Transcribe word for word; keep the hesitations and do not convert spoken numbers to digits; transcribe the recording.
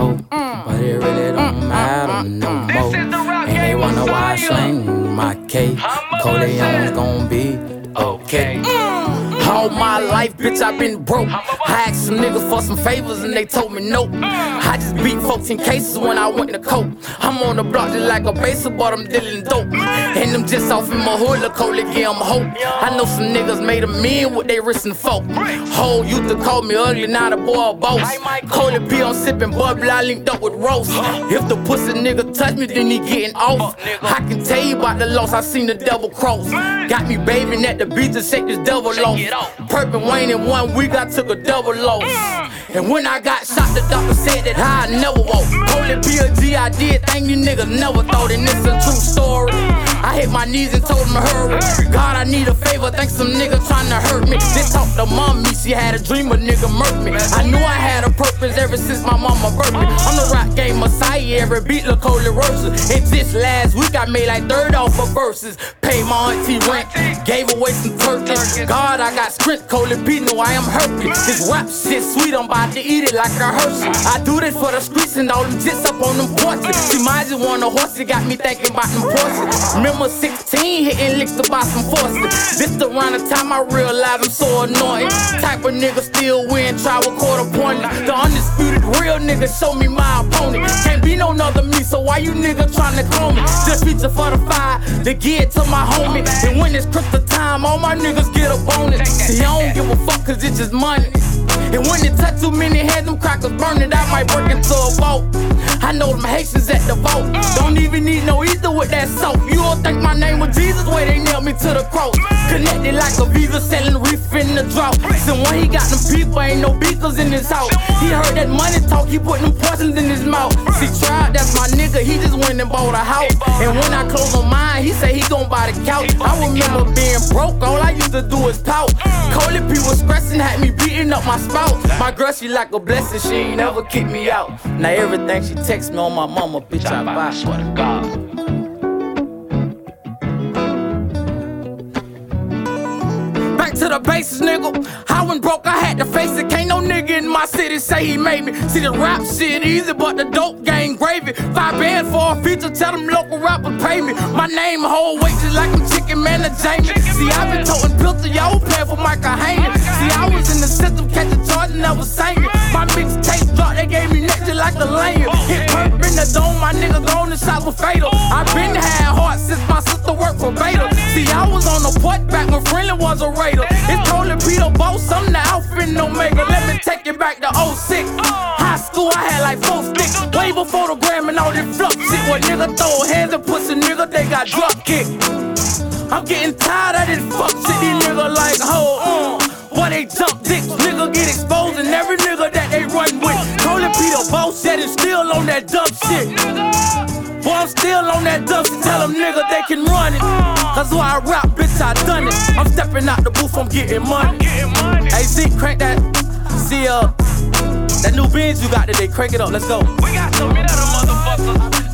hoe, but it really don't matter no more. And they wonder why I sling my K. Coleon's gon' be okay. All my life, bitch, I been broke. I asked some niggas for some favors and they told me no. I just beat fourteen cases when I went to coke. I'm on the block just like a baser, but I'm dealing dope. And them just off in my hood, look, Cole, give them hope. I know some niggas made a mean with they wrist and folk. Whole used to call me ugly, now the boy a boss. Cole P, I'm sipping bubbly, I linked up with Roast. If the pussy nigga touch me, then he getting off. I can tell you about the loss, I seen the devil cross. Got me bathing at the beach to shake this devil off. Perp and Wayne in one week, I took a double loss. And when I got shot, the doctor said that I never walk. Holy P a G, I did thing you niggas never thought, and it's a true story. I hit my knees and told him to hurry. God, I need a favor, think some nigga tryna hurt me. They talked to mommy, she had a dream a nigga murked me. I knew I had a purpose ever since my mama birthed me. I'm the rap game messiah, every beat look holy verses. And just last week I made like third off of verses. Paid my auntie rent, gave away some turkeys. God, I got strength, Cole P, know I am hurting. This rap shit sweet, I'm about to eat it like a Hershey. I do this for the streets and all them jits up on them porches. See, my just want a horse, it got me thinking about them horses. Remember sixteen, hitting licks to buy some forces. This around the time I realized I'm so annoying. Type of nigga still win, try with quarter point. The undisputed real nigga show me my opponent. Can't be no other me, so why you nigga tryna clone me? Just feature for the fire, to get to my homie. And when it's crypto time, all my niggas get a bonus. See, I don't give a fuck cause it's just money. And when it touch too many heads, them crackers burn it, I might break into a vault. I know them Haitians at the vault. Don't even need no ether with that soap. You don't think my name was Jesus, where they nailed me to the cross. Connected like a visa, selling reef in the drought. So when he got them people, ain't no beakers in his house. He heard that money talk, he put them poisons in his mouth. See, Tribe, that's my nigga, he just went and bought a house. And when I close my mind, he say he gon' buy the couch. I remember being broke, all I used to do is pout. Cole P was stressing, had me beating up my spout. My girl, she like a blessing, she ain't never kick me out. Now everything she text me on my mama, bitch, I buy. Swear to God. To the bases, nigga. I went broke, I had to face it. Can't no nigga in my city say he made me. See, the rap shit easy, but the dope game gravy. Five bands for a feature, tell them local rappers pay me. My name whole weight just like I'm Chicken Man and Jamie. See, I been toting pills to y'all playing for Michael Haney. See, I was in the system, catch a charge and never singing. My mixtape dropped, they gave me neck just like a lane. Hit perp in the dome, my nigga gone, the shots were fatal. I been had heart since my sister worked for Beta. See, I was on the porch back when Friendly was a raider. It's Cole P the boss, I'm the outfit in Omega. Let me take you back to oh six. High school, I had like four sticks. Way before the gram and all this fluff shit. When nigga throw hands and pussy nigga, they got drop kicked. I'm getting tired of this fuck shit. These niggas like, hold on. Why they jump dicks, nigga get exposed. And every nigga that they run with. Cole P the boss, yet it's still on that dumb shit. Boy, I'm still on that dumb shit. Tell them nigga they can run it. Cause why I rap, bitch, I done it. I'm stepping out the booth, I'm getting money. Hey, Z, crank that. See, uh, that new Benz you got today, crank it up, let's go. We got so many other motherfuckers.